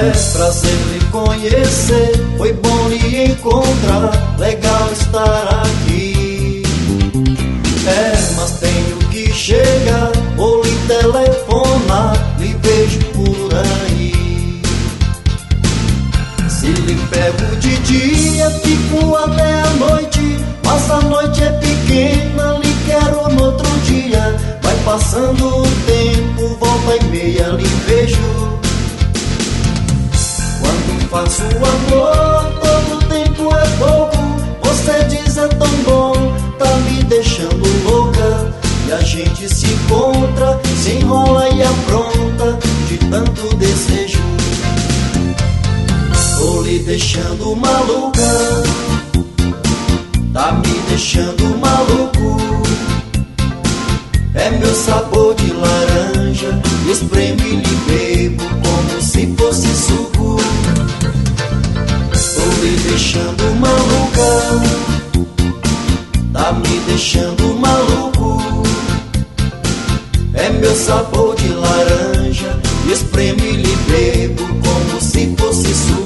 prazer lhe conhecer, foi bom lhe encontrar, legal estar aqui. Mas tenho que chegar, vou lhe telefonar, lhe vejo por aí. Se lhe pego de dia, fico até a noite, mas a noite é pequena, lhe quero no outro dia. Vai passando o tempo, volta e meia lhe vejo. Quando faço amor, todo tempo é pouco. Você diz é tão bom, tá me deixando louca. E a gente se encontra, se enrola e apronta, de tanto desejo. Tô lhe deixando maluca, tá me deixando maluco. É meu sabor de laranja, espremo e lhe bebo como se fosse suco. Tô lhe deixando maluca, tá me deixando maluco. É meu sabor de laranja, espremo e lhe bebo como se fosse suco.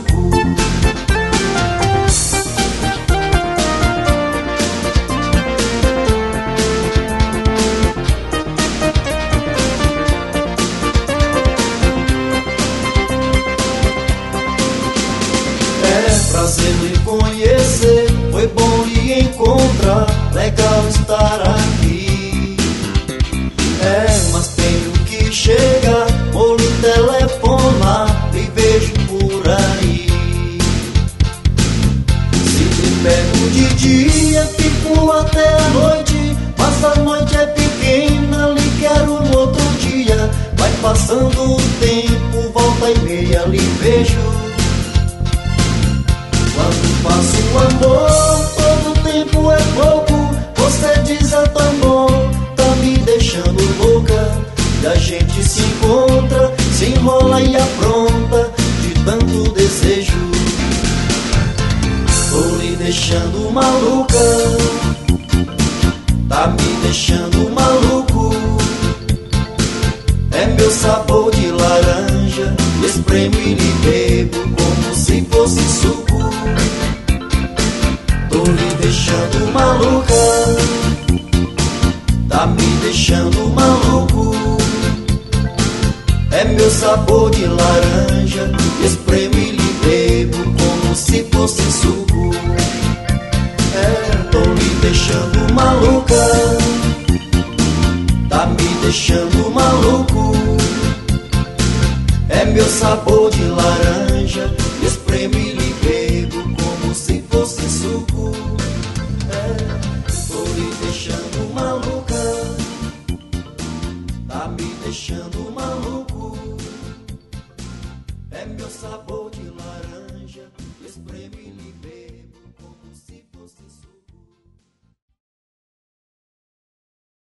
Prazer lhe conhecer, foi bom lhe encontrar, legal estar aqui. Mas tenho que chegar, vou lhe telefonar, lhe vejo por aí. Se lhe pego de dia, fico até a noite, mas a noite é pequena, lhe quero no outro dia. Vai passando o tempo, volta e meia lhe vejo. Quando faço amor, todo tempo é pouco. Você diz é tão bom, tá me deixando louca. E a gente se encontra, se enrola e apronta, de tanto desejo. Tô lhe deixando maluca, tá me deixando maluco. É meu sabor de laranja, espremo e lhe bebo como se fosse suco. Tô lhe deixando maluca, tá me deixando maluco. É meu sabor de laranja, espremo e lhe bebo como se fosse suco. Tô lhe deixando maluca, tá me deixando maluco. É meu sabor de laranja, espremo e lhe bebo como se fosse suco. Tô lhe deixando maluca, tá me deixando maluco. É meu sabor de laranja.